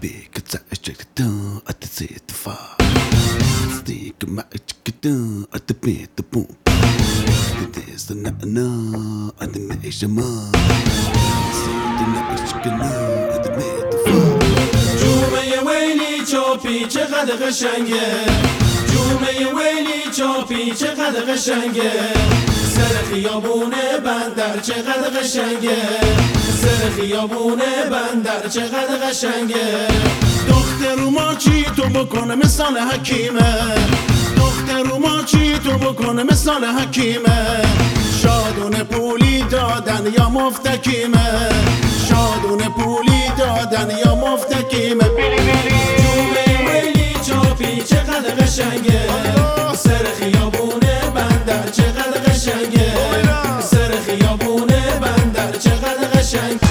big attack dun at the set the fire. Stick my dun at the bit the boom. There's the na at the measurement. The na at the bit the fire. جومه ویلی چاپی چقدر قشنگه، جومه ویلی چاپی چقدر قشنگه، سر خیابون بندر چقدر قشنگه، سر خیابون بندر چقدر قشنگه. دختر ما چی تو بکنه مثال حکیمه، دختر ما چی تو بکنه مثال حکیمه، شادونه پولی دادن یا مفتکیمه، شادونه پولی دادن یا مفتکیمه. جومه ویلی چاپی چقدر قشنگه، سر خیابون بندر چقدر قشنگه، سر خیابون بندر چقدر قشنگه.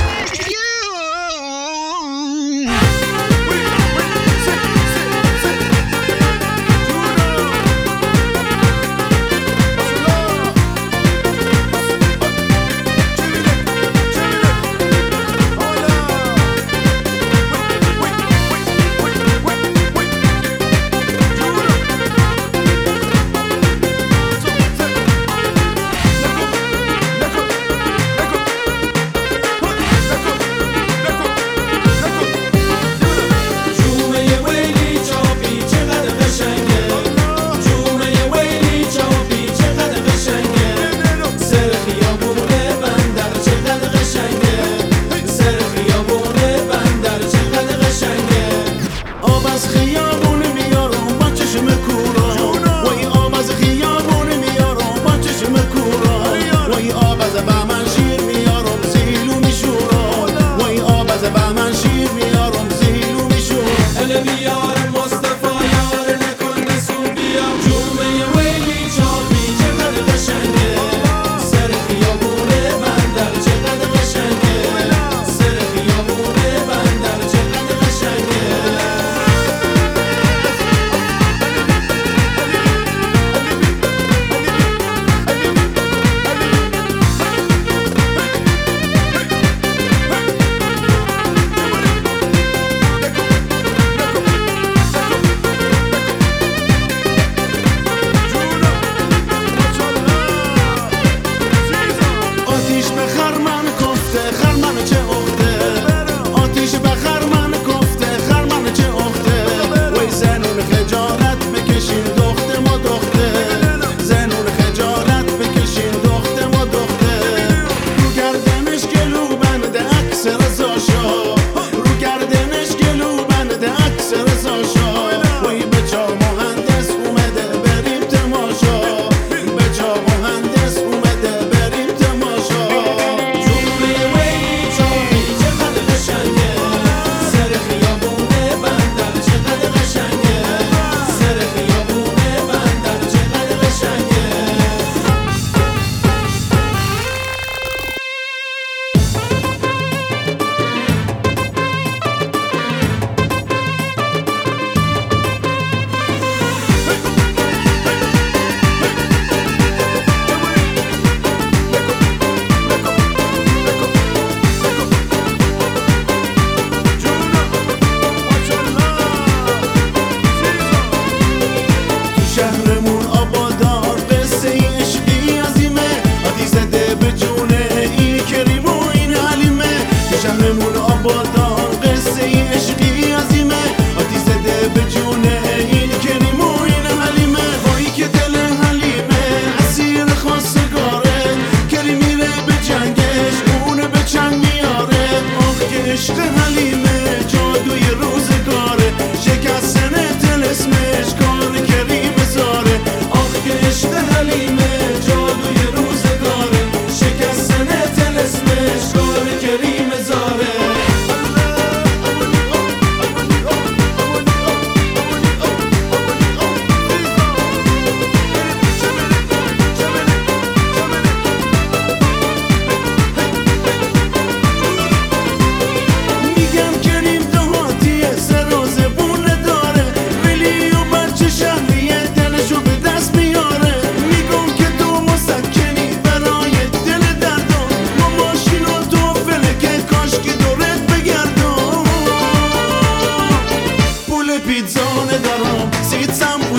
شهریه دلشو به دست میاره، میگم که تو مسکن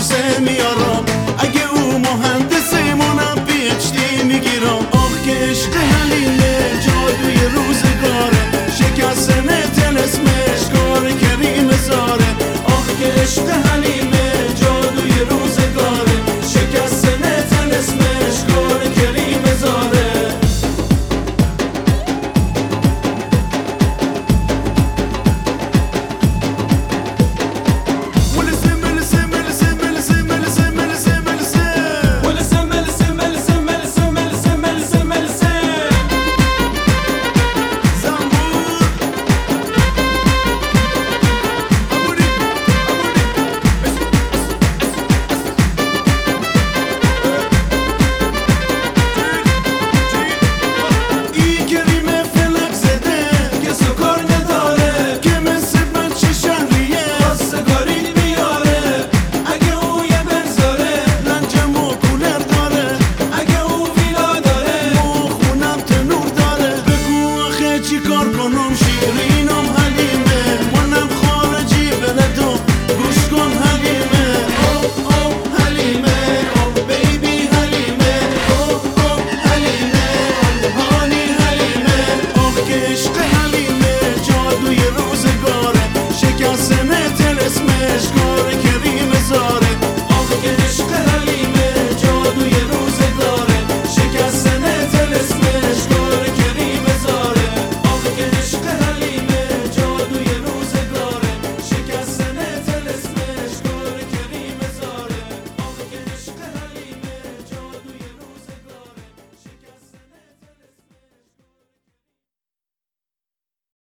بوسه میارم